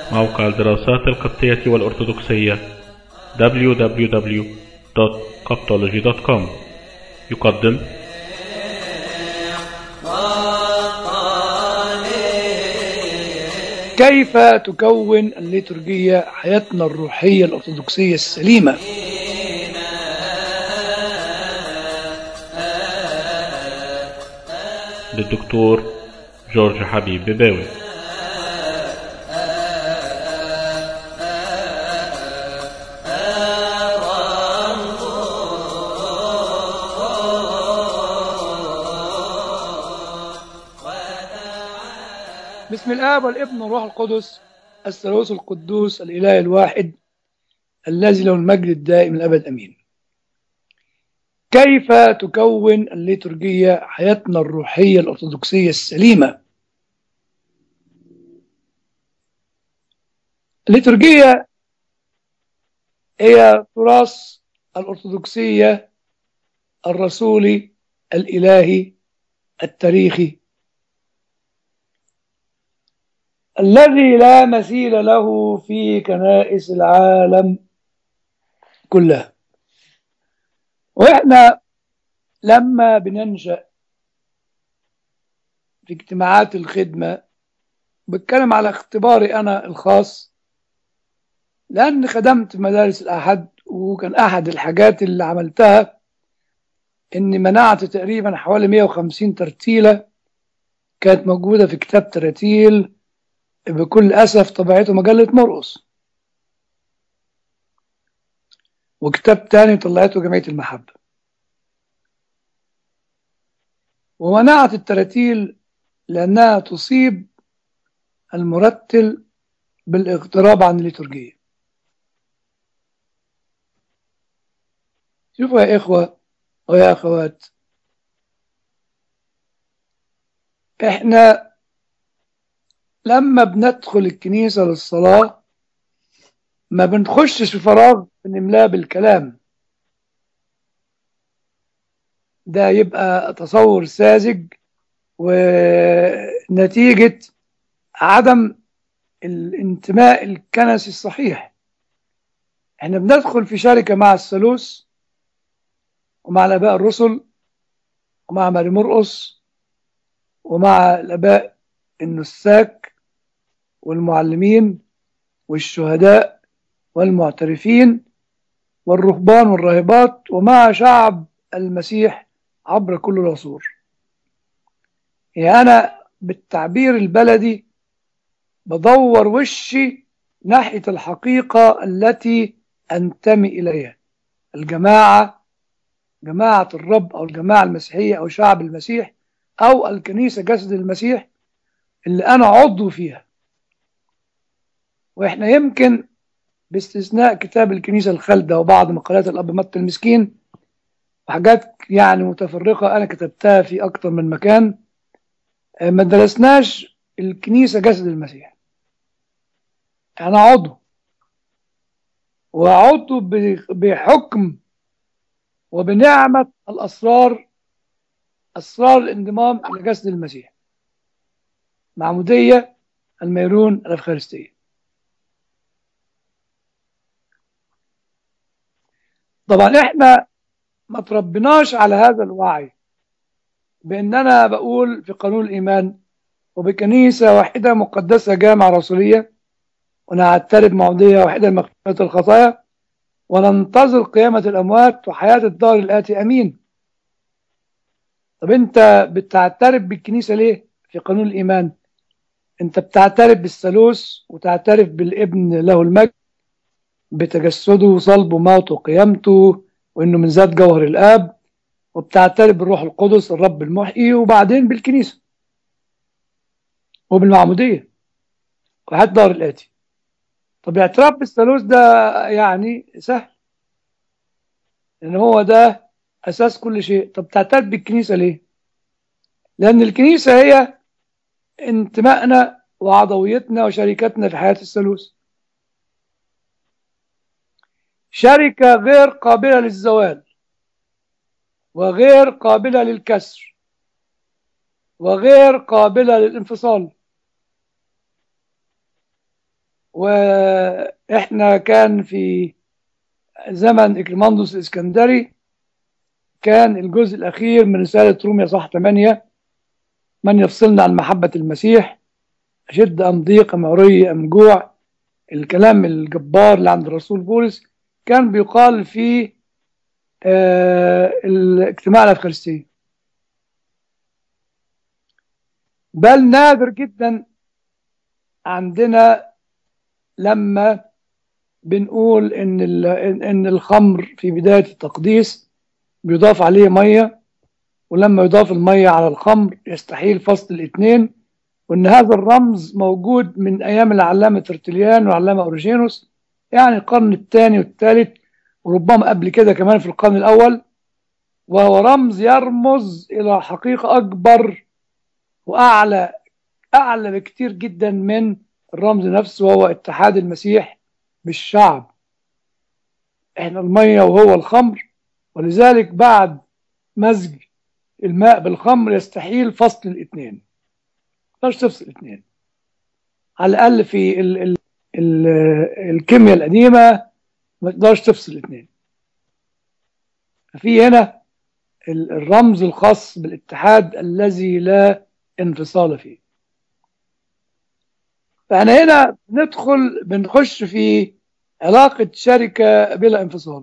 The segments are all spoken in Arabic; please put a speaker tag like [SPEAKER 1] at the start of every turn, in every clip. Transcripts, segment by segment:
[SPEAKER 1] موقع الدراسات القبطية والأرثوذكسية www.coptology.com يقدم
[SPEAKER 2] كيف تكون الليتورجية حياتنا الروحية الأرثوذكسية السليمة؟
[SPEAKER 1] للدكتور جورج حبيب بباوي.
[SPEAKER 2] بسم الآب والابن والروح القدس الثالوث القدوس الإله الواحد الذي له المجد الدائم الأبد أمين. كيف تكون الليتورجية حياتنا الروحية الأرثوذكسية السليمة؟ الليتورجية هي تراث الأرثوذكسية الرسولي الإلهي التاريخي الذي لا مثيل له في كنائس العالم كلها. وإحنا لما بننشأ في اجتماعات الخدمة بتكلم على اختباري أنا الخاص، لأن خدمت مدارس الأحد، وكان أحد الحاجات اللي عملتها إني منعت تقريبا حوالي 150 ترتيلة كانت موجودة في كتاب تراتيل بكل أسف طبعته مجلة مرقس، وكتاب تاني طلعته جمعية المحبة. ومنعت التراتيل لأنها تصيب المرتل بالاغتراب عن الليتورجية. شوفوا يا إخوة ويا أخوات، إحنا لما بندخل الكنيسة للصلاة ما بنخشش في فراغ بنملاه بالكلام، ده يبقى تصور ساذج ونتيجة عدم الانتماء الكنسي الصحيح. احنا بندخل في شركة مع الثالوث ومع الآباء الرسل ومع ماري مرقس ومع الآباء النساك والمعلمين والشهداء والمعترفين والرهبان والراهبات ومع شعب المسيح عبر كل العصور. يعني أنا بالتعبير البلدي بدور وشي ناحية الحقيقة التي أنتمي إليها، الجماعة، جماعة الرب أو الجماعة المسيحية أو شعب المسيح أو الكنيسة جسد المسيح اللي أنا عضو فيها. وإحنا يمكن باستثناء كتاب الكنيسة الخالدة وبعض مقالات الأب متى المسكين وحاجات يعني متفرقة أنا كتبتها في أكتر من مكان، ما درسناش الكنيسة جسد المسيح. أنا عضو، وعضو بحكم وبنعمة الأسرار، أسرار الانضمام إلى جسد المسيح، معمودية، الميرون، الأفخارستية. طبعا إحنا ما تربناش على هذا الوعي، بأن أنا بقول في قانون الإيمان وبكنيسة واحدة مقدسة جامعة رسولية ونعترف معمودية واحدة لمغفرة الخطايا وننتظر قيامة الأموات وحياة الدار الآتي أمين. طب أنت بتعترف بالكنيسة ليه في قانون الإيمان؟ أنت بتعترف بالثالوث وتعترف بالابن له المجد بتجسده وصلبه وموته وقيامته وإنه من ذات جوهر الآب، وبتعترف بالروح القدس الرب المحيي، وبعدين بالكنيسة وبالمعمودية وحياة الدار الآتي. طب الاعتراف بالثالوث ده يعني سهل، لأن هو ده أساس كل شيء. طب تعترف بالكنيسة ليه؟ لأن الكنيسة هي انتمائنا وعضويتنا وشركتنا في حياة الثالوث، شركة غير قابلة للزوال وغير قابلة للكسر وغير قابلة للانفصال. وإحنا كان في زمن إكليماندوس الإسكندري كان الجزء الأخير من رسالة روميا صح 8: من يفصلنا عن محبة المسيح، أشد أم ضيق أم عري أم جوع. الكلام الجبار اللي عند الرسول بولس كان بيقال في الاجتماع الأفخارستي. بل نادر جدا عندنا لما بنقول إن الخمر في بداية التقديس بيضاف عليه مية، ولما يضاف المية على الخمر يستحيل فصل الاثنين، وإن هذا الرمز موجود من أيام العلامة ترتليان والعلامة أوريجينوس، يعني القرن الثاني والثالث، وربما قبل كده كمان في القرن الأول. وهو رمز يرمز إلى حقيقة أكبر وأعلى، أعلى بكتير جدا من الرمز نفسه، وهو اتحاد المسيح بالشعب. احنا المية وهو الخمر، ولذلك بعد مزج الماء بالخمر يستحيل فصل الاثنين، مش تفصل الاثنين على الأقل في ال الكيمياء القديمة، ما تقدرش تفصل الاثنين. ففي هنا الرمز الخاص بالاتحاد الذي لا انفصال فيه. فاحنا هنا بنخش في علاقة شركة بلا انفصال.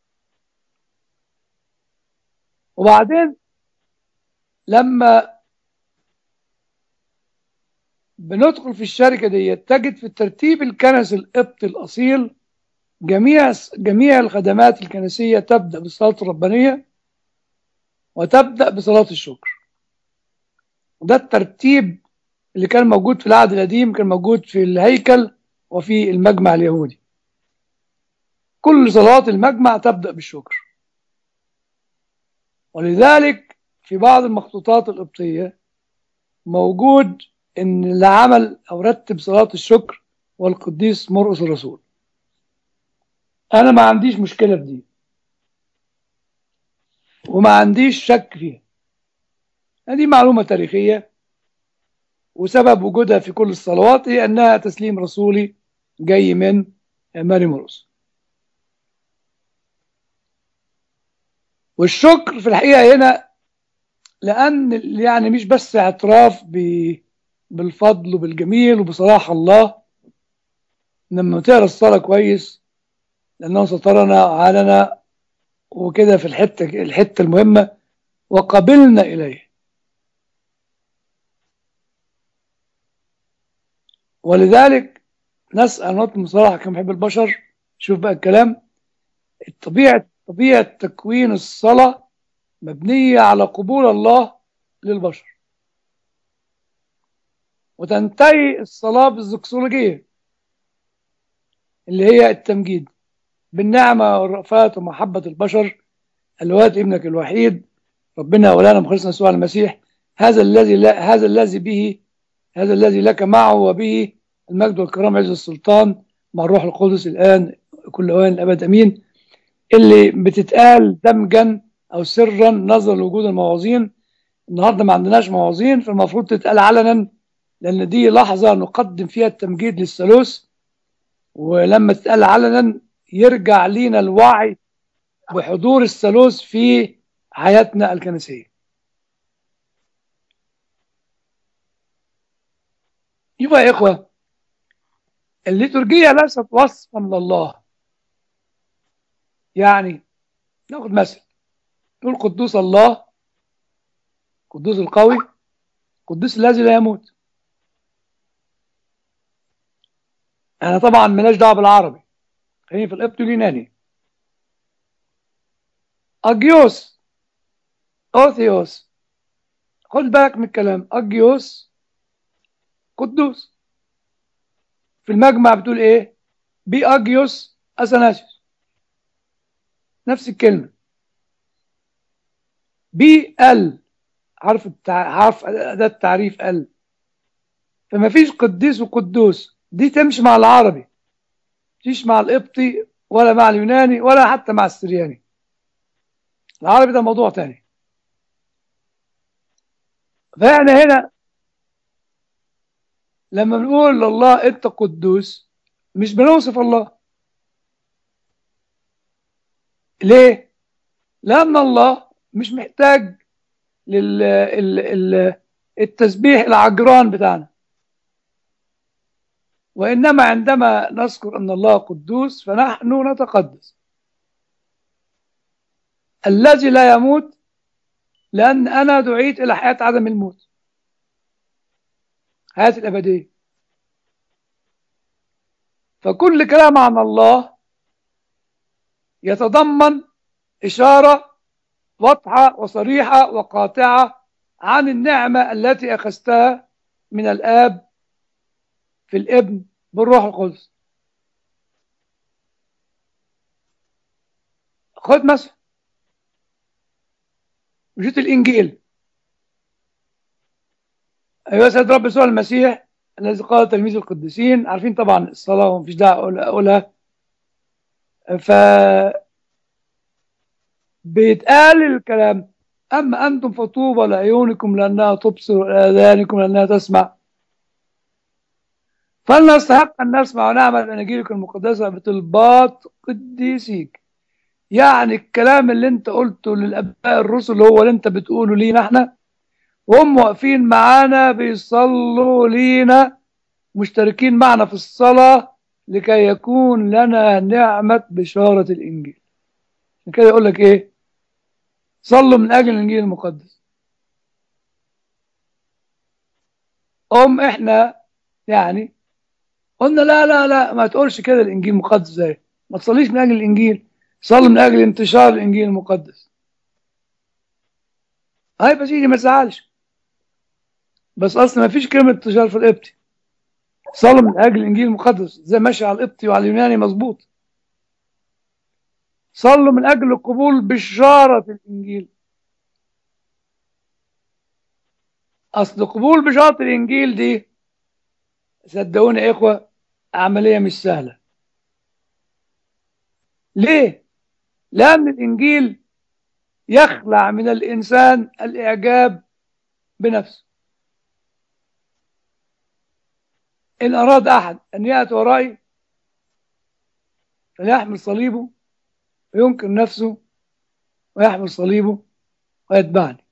[SPEAKER 2] وبعدين لما بندخل في الشركة دي تجد في الترتيب الكنسي القبطي الأصيل جميع الخدمات الكنسية تبدأ بالصلاة الربانية وتبدأ بصلاة الشكر. وده الترتيب اللي كان موجود في العهد القديم، كان موجود في الهيكل وفي المجمع اليهودي. كل صلاة المجمع تبدأ بالشكر. ولذلك في بعض المخطوطات القبطية موجود ان اللي عمل او رتب صلاة الشكر والقديس مرقس الرسول. انا ما عنديش مشكلة في دي وما عنديش شك فيها، هذه معلومة تاريخية، وسبب وجودها في كل الصلوات هي انها تسليم رسولي جاي من ماري مرقس. والشكر في الحقيقة هنا لأن يعني مش بس اعتراف بالفضل وبالجميل وبصلاح الله. لما تقرا الصلاة كويس لأنه سترنا علنا وكده في الحتة المهمة وقبلنا إليه. ولذلك نسأل نطلب بصراحة كمحب البشر، شوف بقى الكلام، طبيعة تكوين الصلاة مبنية على قبول الله للبشر، وتنتهي الصلاة بالزكسولوجية اللي هي التمجيد بالنعمة والرأفات ومحبة البشر الوات ابنك الوحيد ربنا ولانا مخلصنا يسوع المسيح، هذا الذي لك معه وبه المجد والكرامة عز السلطان مع الروح القدس الآن كل أوان الأبد أمين. اللي بتتقال دمجا أو سرا نظرا لوجود المواعظين. النهارده ما عندناش مواعظين، فالمفروض تتقال علنا، لأن دي لحظة نقدم فيها التمجيد للثالوث، ولما تتقال علنا يرجع لينا الوعي بحضور الثالوث في حياتنا الكنسية. يبقى يا إخوة الليتورجية ليست وصفا لله. يعني ناخد مثل نقول قدوس الله، قدوس القوي، قدوس الذي لا يموت. أنا طبعا ملاش دعوة بالعربي، خليني في القبط اليوناني. أجيوس، أوثيوس، خد بالك من الكلام، أجيوس قدوس. في المجمع بتقول إيه؟ بي أجيوس أثناسيوس، نفس الكلمة. بي ال حرف أداة تعريف ال، فما فيش قديس وقدوس، دي تمشي مع العربي، تمشي مع القبطي ولا مع اليوناني ولا حتى مع السرياني. العربي ده موضوع تاني. فاحنا هنا لما بنقول لله انت قدوس، مش بنوصف الله. ليه؟ لأن الله مش محتاج للتسبيح العجران بتاعنا، وإنما عندما نذكر أن الله قدوس فنحن نتقدس. الذي لا يموت، لأن أنا دعيت إلى حياة عدم الموت، حياة الأبدية. فكل كلام عن الله يتضمن إشارة واضحة وصريحة وقاطعة عن النعمة التي أخذتها من الآب في الابن بالروح القدس. خد مثلا وجيت الإنجيل. أيها سيد رب يسوع المسيح الذي قال تلميذ القديسين، عارفين طبعا الصلاة ومفيش داعي أقولها. ف بيتقال الكلام: أما أنتم فطوبى لعيونكم لأنها تبصر، وآذانكم لأنها تسمع، فلنستحق أن نسمع ونعمل بأناجيلك المقدسة بطلبات قديسيك. يعني الكلام اللي انت قلته للآباء الرسل هو اللي انت بتقوله لينا احنا، وهم واقفين معانا بيصلوا لينا، مشتركين معنا في الصلاة لكي يكون لنا نعمة بشارة الإنجيل. كده يقول لك ايه؟ صلوا من أجل الإنجيل المقدس. احنا يعني قلنا لا لا لا، ما تقولش كده الإنجيل مقدس، زي ما تصليش من أجل الإنجيل، صلي من أجل انتشار الإنجيل المقدس. هاي بس يجي ما تزعلش، بس أصلا ما فيش كلمة انتشار في القبطي. صلوا من أجل الإنجيل المقدس زي ماشي على القبطي وعلى اليوناني مظبوط. صلوا من أجل قبول بشارة الإنجيل. أصل قبول بشارة الإنجيل دي، صدقوني يا إخوة، عملية مش سهلة. ليه؟ لأن الإنجيل يخلع من الإنسان الإعجاب بنفسه. إن أراد أحد أن يأتي ورائي فليحمل صليبه وينكر نفسه ويحمل صليبه ويتبعني.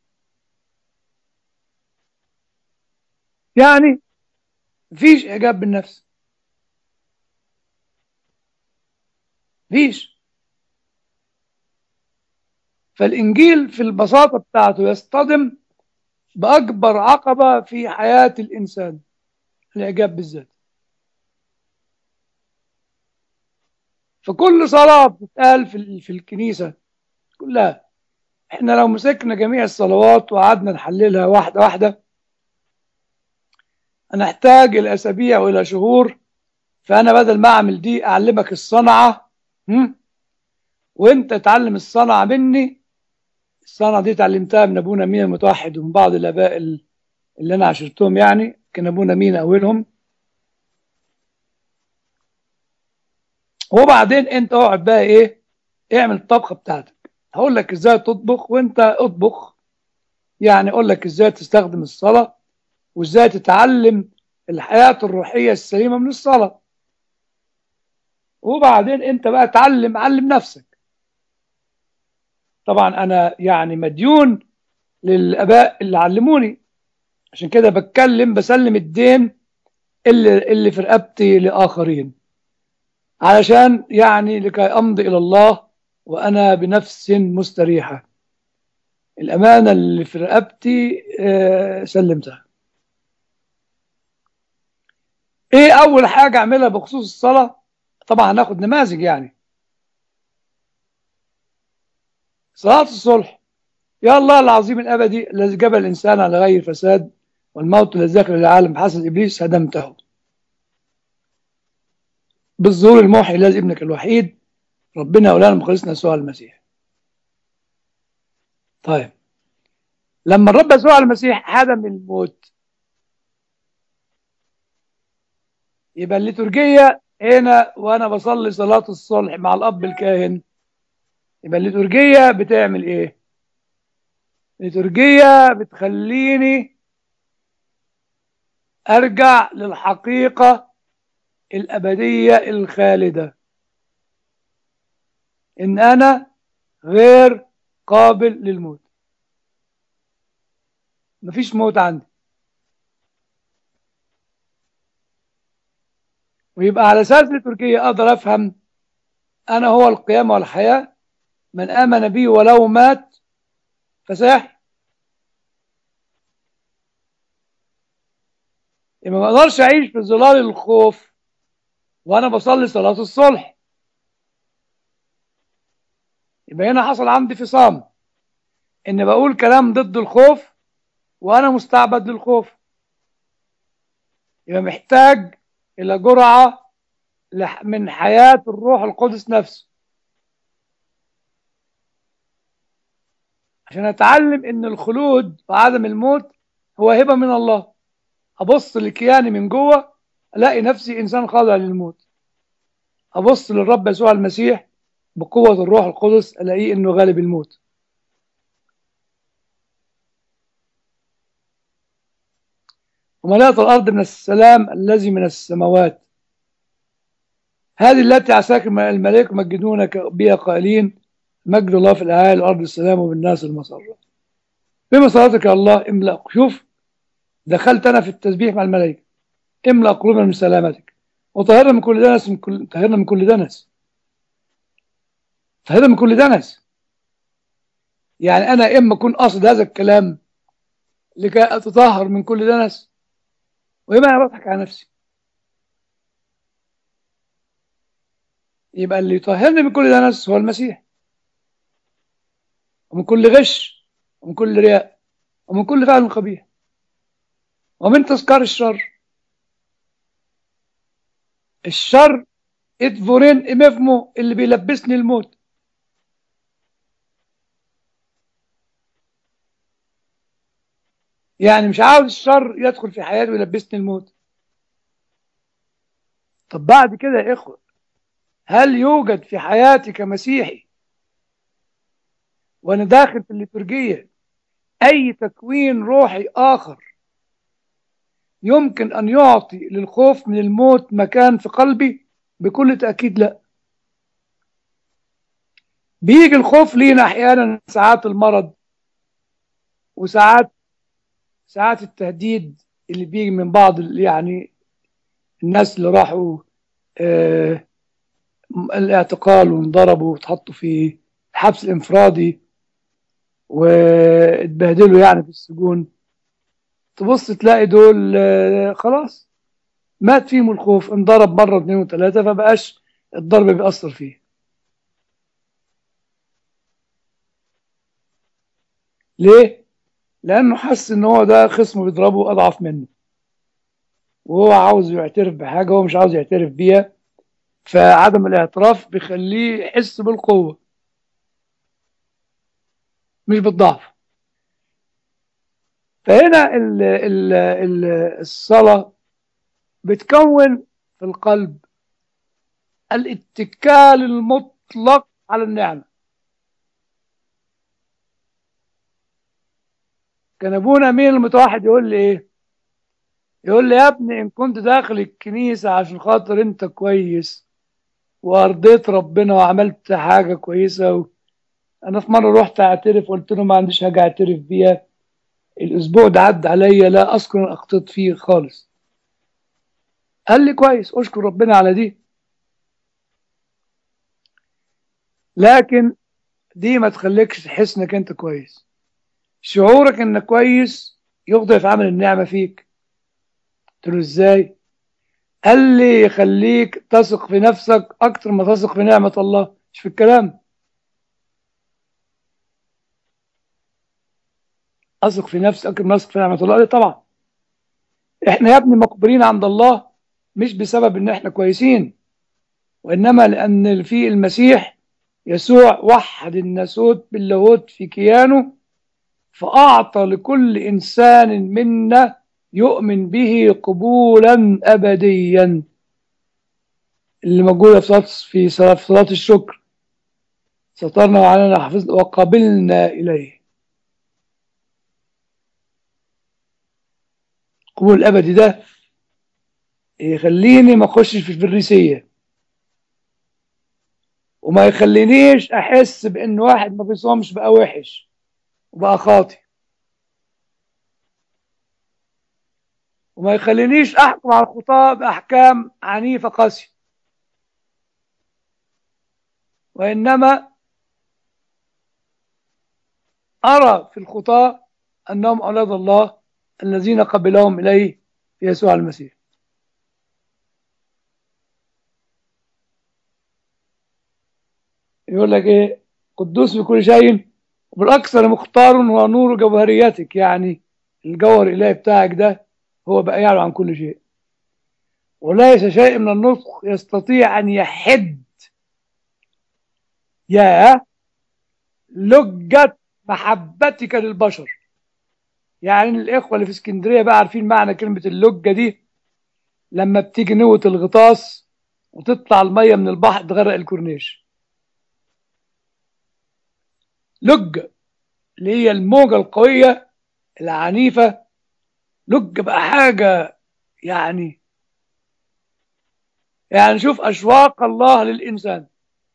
[SPEAKER 2] يعني مفيش إعجاب بالنفس، مفيش. فالإنجيل في البساطة بتاعته يصطدم بأكبر عقبة في حياة الإنسان، الإعجاب بالذات. فكل صلاة بتتقال في الكنيسة كلها، احنا لو مسكنا جميع الصلوات وقعدنا نحللها واحدة واحدة هنحتاج إلى أسابيع وإلى شهور. فأنا بدل ما أعمل دي أعلمك الصنعة، وأنت تعلم الصنعة مني. الصنعة دي تعلمتها من أبونا مين المتوحد ومن بعض الآباء اللي أنا عشرتهم، يعني كان أبونا مين أولهم. وبعدين أنت اقعد بقى إيه، اعمل الطبخة بتاعتك. هقول لك إزاي تطبخ وأنت اطبخ. يعني أقول لك إزاي تستخدم الصلاة وإزاي تتعلم الحياة الروحية السليمة من الصلاة. وبعدين أنت بقى علم نفسك. طبعا أنا يعني مديون للآباء اللي علموني، عشان كده بسلم الدين اللي في رقبتي لآخرين، علشان يعني لكي أمضي إلى الله وأنا بنفس مستريحة. الأمانة اللي في رقبتي سلمتها. إيه أول حاجة أعملها بخصوص الصلاة؟ طبعا هناخد نماذج. يعني صلاة الصلح: يا الله العظيم الأبدي الذي جبل الإنسان على غير فساد، والموت الذي دخل العالم بحسد إبليس هدمته بالظهور الموحي الذي ابنك الوحيد ربنا ولانا مخلصنا يسوع المسيح. طيب، لما الرب يسوع المسيح هدم الموت، يبقى الليتورجية هنا وأنا بصلي صلاة الصلح مع الأب الكاهن، يبقى الليتورجية بتعمل إيه؟ الليتورجية بتخليني أرجع للحقيقة الأبدية الخالدة، إن أنا غير قابل للموت، مفيش موت عندي. ويبقى على أساس التركية أقدر أفهم أنا هو القيامة والحياة، من آمن بي ولو مات فسيحيا. يبقى ما أقدرش أعيش في ظلال الخوف وأنا بصلي صلاة الصلح. يبقى هنا حصل عندي فصام، إن بقول كلام ضد الخوف وأنا مستعبد للخوف. يبقى محتاج إلى جرعة من حياة الروح القدس نفسه عشان أتعلم إن الخلود وعدم الموت هو هبة من الله. أبص لكياني من جوه ألاقي نفسي إنسان خاضع للموت. أبص للرب يسوع المسيح بقوة الروح القدس ألاقيه إنه غالب الموت. وملأت الأرض من السلام الذي من السماوات، هذه التي عساك الملائكة يمجدونك بها قائلين مجد الله في الأعالي الأرض السلام وبالناس المسرة. بما صلاتك يا الله املأ. شوف، دخلت أنا في التسبيح مع الملائكة. املأ قلوبنا من سلامتك وطهرنا من كل دنس، طهرنا من كل دنس، طهرنا من كل دنس. يعني أنا إما أكون قاصد هذا الكلام لكي أتطهر من كل دنس، وإما أنا بضحك على نفسي. يبقى اللي يطهرني من كل دنس هو المسيح، ومن كل غش، ومن كل رياء، ومن كل فعل قبيح، ومن تذكار الشر. الشر ادفورين امفمو اللي بيلبسني الموت. يعني مش عاوز الشر يدخل في حياتي ويلبسني الموت. طب بعد كده يا إخوة، هل يوجد في حياتي كمسيحي وأنا داخل في الليتورجية أي تكوين روحي آخر يمكن أن يعطي للخوف من الموت مكان في قلبي؟ بكل تأكيد لا. بيجي الخوف لينا أحيانا ساعات المرض، وساعات التهديد اللي بيجي من بعض يعني الناس اللي راحوا آه الاعتقال وانضربوا واتحطوا في الحبس الانفرادي واتبهدلوا يعني في السجون. تبص تلاقي دول خلاص مات فيهم الخوف، انضرب مرة واثنين وثلاثة فبقاش الضرب بيأثر فيه. ليه؟ لأنه حس إن هو ده خصمه بيضربه أضعف منه، وهو عاوز يعترف بحاجة هو مش عاوز يعترف بيها، فعدم الاعتراف بيخليه يحس بالقوة مش بالضعف. فهنا الصلاة بتكون في القلب الاتكال المطلق على النعمة. كان ابونا امين المتوحد يقول لي ايه؟ يقول لي يا ابني ان كنت داخل الكنيسة عشان خاطر انت كويس وارضيت ربنا وعملت حاجة كويسة انا في مرة رحت اعترف قلت له ما عنديش حاجة اعترف بيها، الاسبوع ده عدى عليا لا اذكر اخطيت فيه خالص. قال لي كويس، اشكر ربنا على دي، لكن دي ما تخليكش تحس انك انت كويس. شعورك انك كويس يضعف عمل النعمة فيك. قلت له ازاي؟ قال لي يخليك تثق في نفسك اكتر ما تثق في نعمة الله. مش في الكلام، اثق في نفسي اكتر ما اثق في نعمة الله. قال لي طبعا احنا يا ابني مقبولين عند الله مش بسبب ان احنا كويسين، وانما لان في المسيح يسوع وحد الناسوت باللاهوت في كيانه، فاعطى لكل انسان منا يؤمن به قبولا ابديا، اللي موجوده في صلاه الشكر. سترنا وعلينا حفظنا وقبلنا اليه. القبول الابدي ده يخليني ما اخشش في الفريسية، وما يخلينيش احس بان واحد ما بيصومش بقى وحش وبقى خاطي، وما يخلينيش احكم على الخطاة باحكام عنيفة قاسية، وانما ارى في الخطاة انهم اولاد الله الذين قبلهم اليه في يسوع المسيح. يقول لك ايه؟ قدوس في كل شيء وبالاكثر مختار ونور جوهريتك، يعني الجوهر الالهي بتاعك ده هو بقى يعلو عن كل شيء، وليس شيء من النطق يستطيع ان يحد يا لجة محبتك للبشر. يعني الإخوة اللي في اسكندرية بقى عارفين معنى كلمة اللجة دي، لما بتيجي نوة الغطاس وتطلع المية من البحر تغرق الكورنيش. لجة اللي هي الموجة القوية العنيفة، لجة بقى حاجة يعني. يعني شوف أشواق الله للإنسان.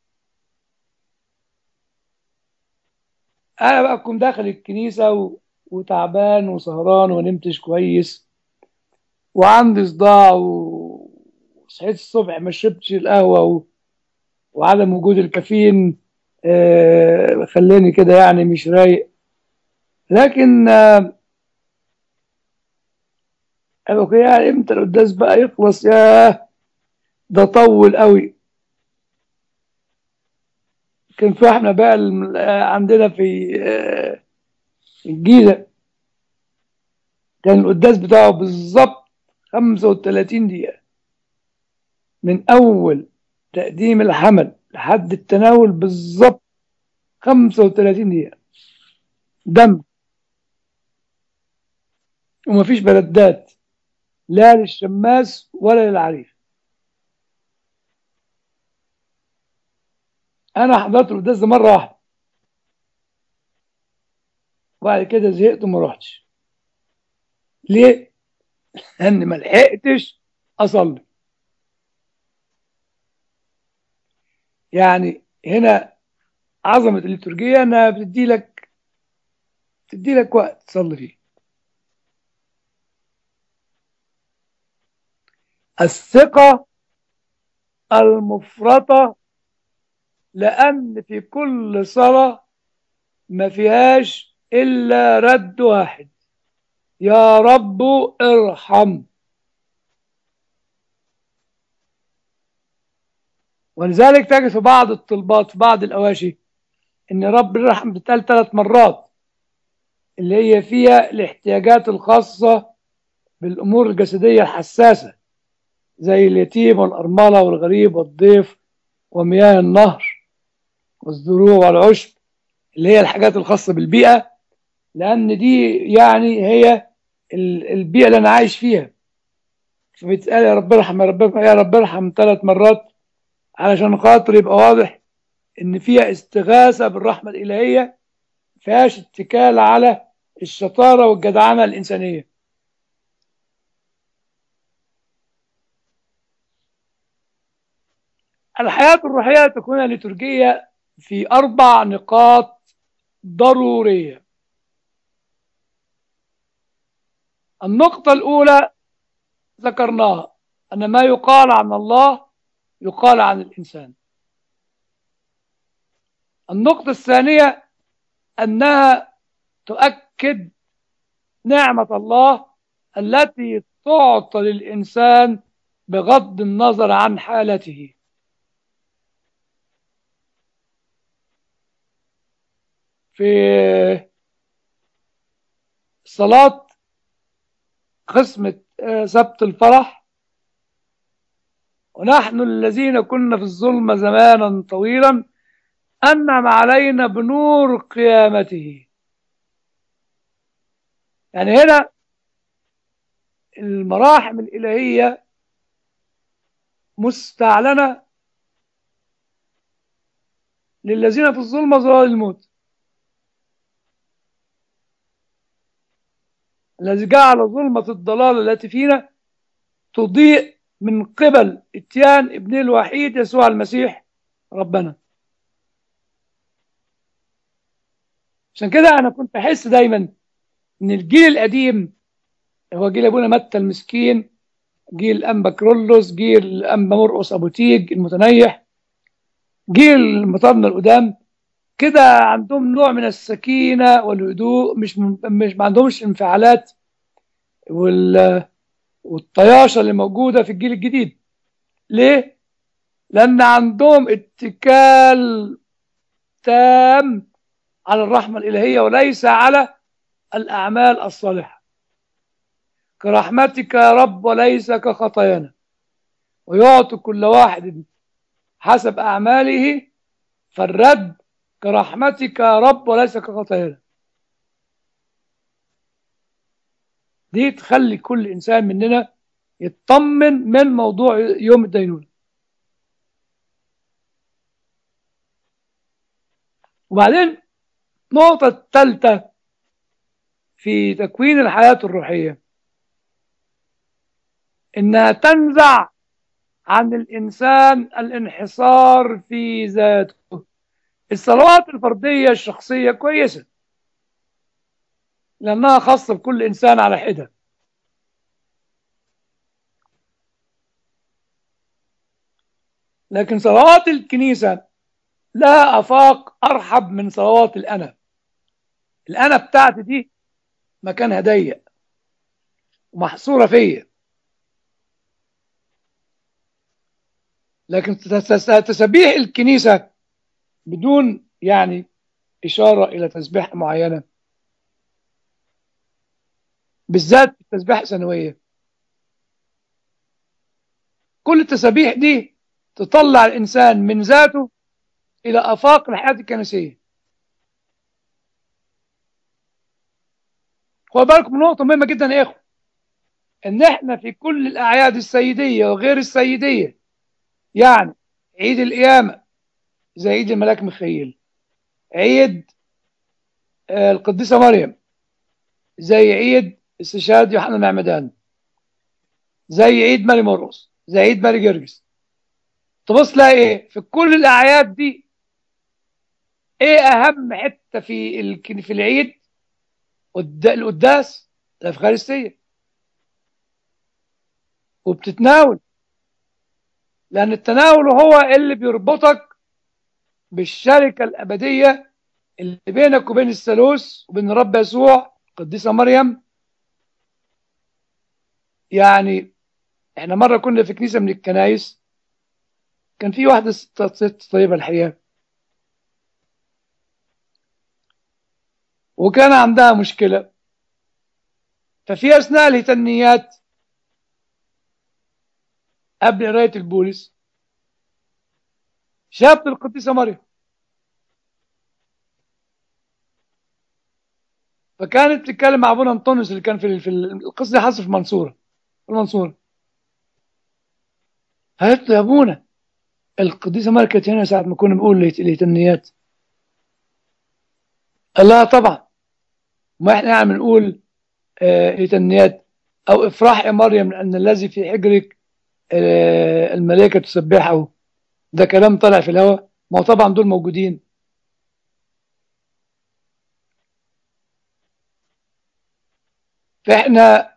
[SPEAKER 2] أنا بقى أكون داخل الكنيسة وتعبان وسهران ونمتش كويس وعندي صداع وصحيت الصبح ما شربتش القهوة وعدم وجود الكافيين خلاني كده يعني مش رايق. لكن أبقى يعني امتى القداس بقى يخلص؟ ياه ده طول قوي. كان في احنا بقى عندنا في الجيزة كان القداس بتاعه بالظبط 35 دقيقة، من أول تقديم الحمل لحد التناول بالظبط 35 دقيقة دم، ومفيش بلدات لا للشماس ولا للعريف. أنا حضرت القداس ده مرة واحدة وبعد كده زهقت وما رحتش. ليه؟ لأن ما لحقتش أصلي. يعني هنا عظمة الليتورجية إنها بتدي لك وقت تصلي فيه. الثقة المفرطة، لأن في كل صلاة ما فيهاش إلا رد واحد: يا رب ارحم. ولذلك تجد في بعض الطلبات في بعض الأواشي إن رب ارحم بتقال 3 مرات، اللي هي فيها الاحتياجات الخاصة بالأمور الجسدية الحساسة زي اليتيم والأرملة والغريب والضيف ومياه النهر والزروع والعشب، اللي هي الحاجات الخاصة بالبيئة، لأن دي يعني هي البيئة اللي أنا عايش فيها. فبتقال يا رب ارحم، يا رب ارحم، يا رب ارحم 3 مرات، علشان خاطر يبقى واضح إن فيها استغاثة بالرحمة الإلهية، فيهاش اتكال على الشطارة والجدعنة الإنسانية. الحياة الروحية تكون ليتورجية في 4 نقاط ضرورية. النقطة الأولى ذكرناها، أن ما يقال عن الله يقال عن الإنسان. النقطة الثانية أنها تؤكد نعمة الله التي تعطى للإنسان بغض النظر عن حالته. في صلاة قسمة سبت الفرح: ونحن الذين كنا في الظلمة زمانا طويلا أنعم علينا بنور قيامته. يعني هنا المراحم الإلهية مستعلنة للذين في الظلمة ظلال الموت، الذي جعل ظلمة الضلال التي فينا تضيء من قبل اتيان ابنه الوحيد يسوع المسيح ربنا. عشان كده أنا كنت أحس دايما إن الجيل القديم هو جيل أبونا متى المسكين، جيل أنبا كرولوس، جيل أنبا مرقس أبو تيج المتنيح، جيل المطارنة القدام كده، عندهم نوع من السكينة والهدوء، مش ما عندهمش انفعالات والطياشة اللي موجودة في الجيل الجديد. ليه؟ لأن عندهم اتكال تام على الرحمة الإلهية وليس على الأعمال الصالحة. كرحمتك يا رب وليس كخطايانا، ويعطي كل واحد حسب أعماله، فالرد كرحمتك يا رب وليس كخطايانا. دي تخلي كل إنسان مننا يطمن من موضوع يوم الدينونة. وبعدين النقطة الثالثة في تكوين الحياة الروحية إنها تنزع عن الإنسان الانحصار في ذاته. الصلوات الفردية الشخصية كويسة لأنها خاصة بكل إنسان على حدة، لكن صلوات الكنيسة لها آفاق أرحب من صلوات الأنا. الأنا بتاعتي دي مكانها ضيق ومحصورة فيا، لكن تسبيح الكنيسة بدون يعني إشارة إلى تسبيح معينة، بالذات التسبيح السنوية، كل التسابيح دي تطلع الإنسان من ذاته إلى آفاق الحياة الكنسية. خد بالكم من نقطة مهمة جدا يا إخوة، إن إحنا في كل الأعياد السيدية وغير السيدية، يعني عيد القيامة زي عيد الملاك ميخائيل، عيد القديسة مريم زي عيد استشهاد يوحنا المعمدان، زي عيد ماري مرقس، زي عيد ماري جرجس، تبص تلاقي إيه في كل الأعياد دي؟ إيه أهم حتة في العيد؟ القداس، الأفخارستية، وبتتناول، لأن التناول هو اللي بيربطك بالشركة الأبدية اللي بينك وبين الثالوث وبين الرب يسوع القديسة مريم. يعني احنا مرة كنا في كنيسة من الكنايس، كان في واحدة ست طيبة الحقيقة، وكان عندها مشكلة، ففي أثناء الهتنيات قبل قراية البولس شافت القديسة مريم، فكانت تتكلم مع ابونا انطونيوس اللي كان في القصة دي حصل في المنصورة. قالت له يا ابونا القديسة مريم كانت هنا ساعة ما كنا بنقول الهتنيات. قال لها طبعا، ما احنا يعني بنقول لتنيات او افرح يا مريم لان الذي في حجرك الملائكه تسبحه. ده كلام طلع في الهواء، ما هو طبعا دول موجودين. فاحنا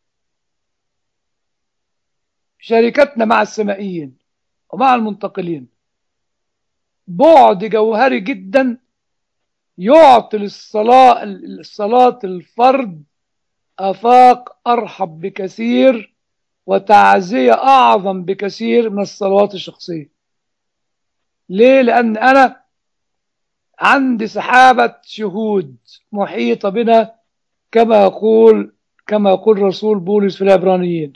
[SPEAKER 2] شركتنا مع السمائيين ومع المنتقلين بعد جوهري جدا يعطي الصلاة الفرد آفاق أرحب بكثير وتعزية أعظم بكثير من الصلوات الشخصية. ليه؟ لأن أنا عندي سحابة شهود محيطة بنا، كما يقول رسول بولس في العبرانيين.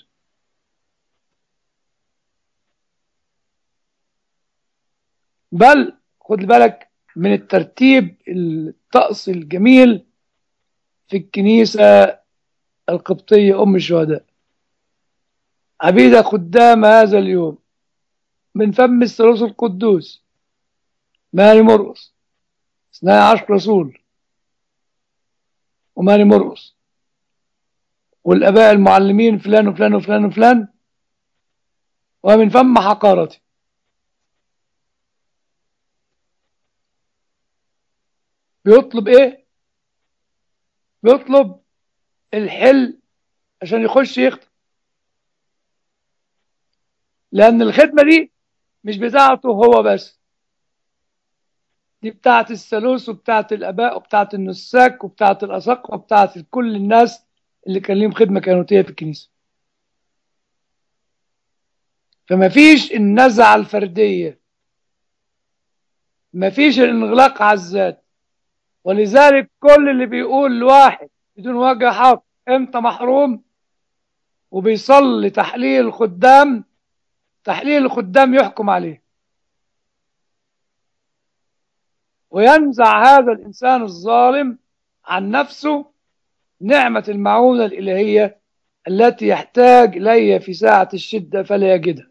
[SPEAKER 2] بل خد بالك من الترتيب الطقس الجميل في الكنيسة القبطية أم الشهداء. عبيد خدام هذا اليوم من فم الثالوث القدوس ماري مرقس 12 رسول وماري مرقس والآباء المعلمين فلان وفلان وفلان وفلان ومن فم حقارته. بيطلب ايه؟ بيطلب الحل عشان يخش يخدم، لان الخدمة دي مش بتاعته هو بس، دي بتاعت الثالوث وبتاعت الاباء وبتاعت النساك وبتاعت الاساقفه وبتاعت كل الناس اللي كان ليهم خدمة كهنوتية في الكنيسة. فما فيش النزعة الفردية، ما فيش الانغلاق على الذات. ولذلك كل اللي بيقول لواحد بدون وجه حق انت محروم وبيصلي تحليل الخدام، تحليل الخدام يحكم عليه وينزع هذا الإنسان الظالم عن نفسه نعمة المعونة الإلهية التي يحتاج إليها في ساعة الشدة فلا يجدها.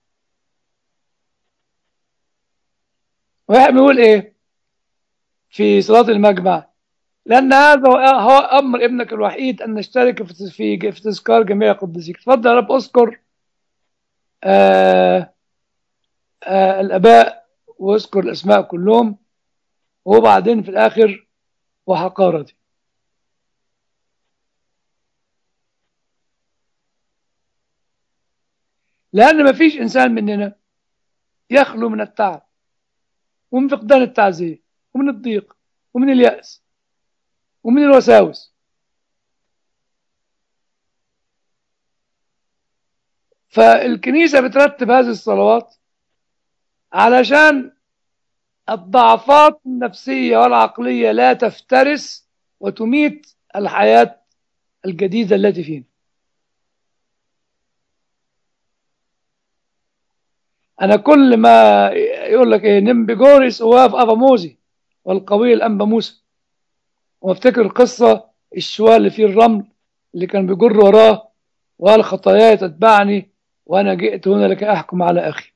[SPEAKER 2] واحد بيقول إيه في صلاة المجمع؟ لأن هذا هو أمر ابنك الوحيد أن نشترك في تذكار جميع قدسيك. تفضل يا رب أذكر آه الآباء واذكر الأسماء كلهم، وبعدين في الآخر وحقارتي. لأن ما فيش إنسان مننا يخلو من التعب ومن فقدان التعزية ومن الضيق ومن اليأس ومن الوساوس. فالكنيسة بترتب هذه الصلوات علشان الضعفات النفسية والعقلية لا تفترس وتميت الحياة الجديدة التي فينا. أنا كل ما يقول لك إيه نمبيجوريس وواف أبا موزي والقوي الأنبا موسى، وافتكر قصة الشوال اللي فيه الرمل اللي كان بيجر وراه وقال خطاياي تتبعني وأنا جئت هنا لكي أحكم على أخي.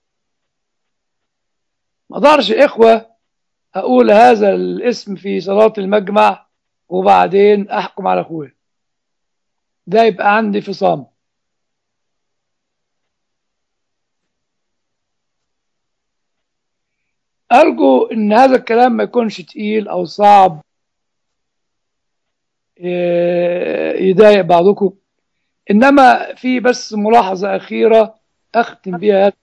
[SPEAKER 2] ما اقدرش إخوة أقول هذا الاسم في صلاة المجمع وبعدين أحكم على أخويا، ده يبقى عندي فصام. أرجو إن هذا الكلام ما يكونش تقيل أو صعب يضايق بعضكم، إنما في بس ملاحظة أخيرة أختم بها،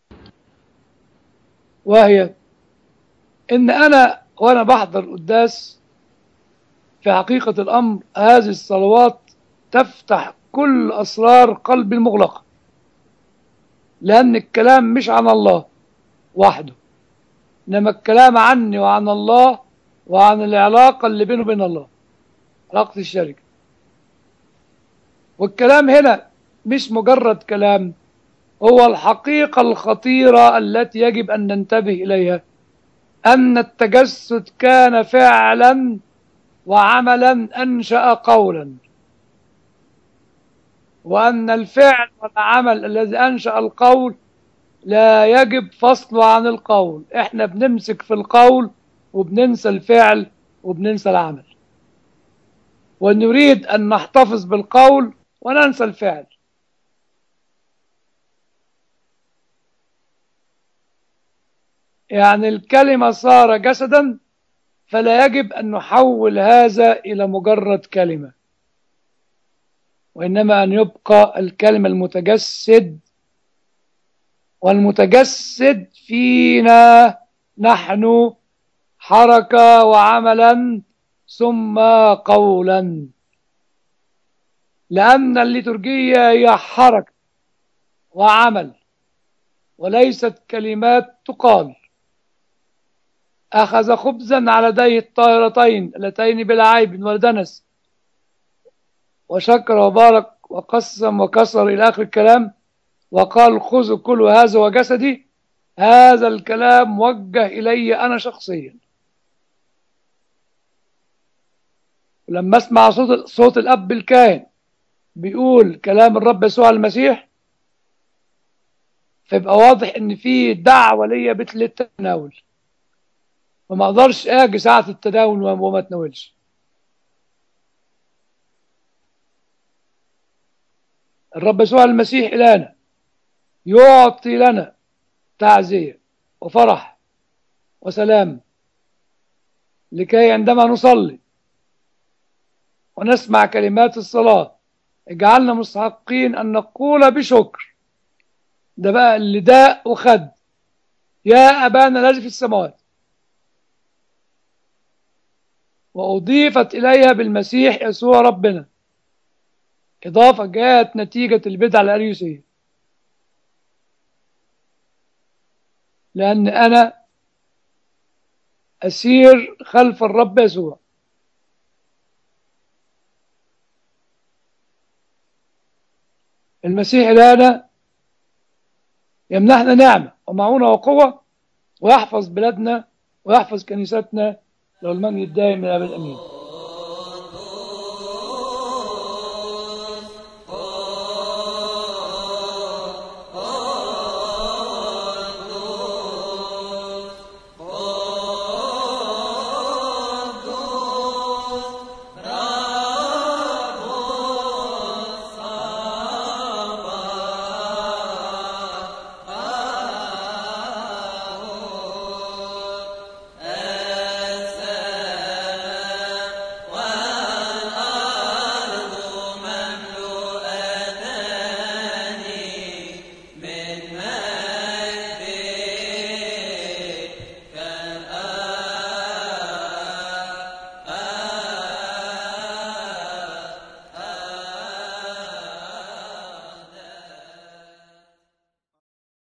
[SPEAKER 2] وهي إن أنا وأنا بحضر القداس في حقيقة الأمر هذه الصلوات تفتح كل أسرار قلبي المغلقة، لأن الكلام مش عن الله وحده، إنما الكلام عني وعن الله وعن العلاقة اللي بينه وبين الله، علاقة الشركة. والكلام هنا مش مجرد كلام، هو الحقيقة الخطيرة التي يجب أن ننتبه إليها، أن التجسد كان فعلا وعملا أنشأ قولا، وأن الفعل والعمل الذي أنشأ القول لا يجب فصله عن القول. إحنا بنمسك في القول وبننسى الفعل وبننسى العمل، ونريد أن نحتفظ بالقول وننسى الفعل. يعني الكلمة صار جسدا، فلا يجب أن نحول هذا إلى مجرد كلمة، وإنما أن يبقى الكلمة المتجسد، والمتجسد فينا نحن حركة وعملا ثم قولا، لأن الليتورجية هي حركة وعمل وليست كلمات تقال. أخذ خبزا على يديه الطاهرتين اللتين بلا عيب ولا دنس وشكر وبارك وقسم وكسر إلى آخر الكلام، وقال خذوا كلوا هذا وجسدي. هذا الكلام موجه إلي أنا شخصيا. ولما أسمع صوت الأب الكاهن بيقول كلام الرب يسوع المسيح، فيبقى واضح إن في دعوة ليا للتناول، وما أقدرش أجي ساعة التداول وما أتناولش. الرب يسوع المسيح إلهنا يعطي لنا تعزية وفرح وسلام، لكي عندما نصلي ونسمع كلمات الصلاة اجعلنا مستحقين أن نقول بشكر. ده بقى اللي داء وخد: يا أبانا الذي في السماوات، وأضيفت إليها بالمسيح يسوع ربنا، إضافة جاءت نتيجة البدعة الأريوسية. لأن أنا أسير خلف الرب يسوع. المسيح الآن يمنحنا نعمة ومعونة وقوة، ويحفظ بلادنا ويحفظ كنيستنا، لو المجد الدائم من الأبد. أمين.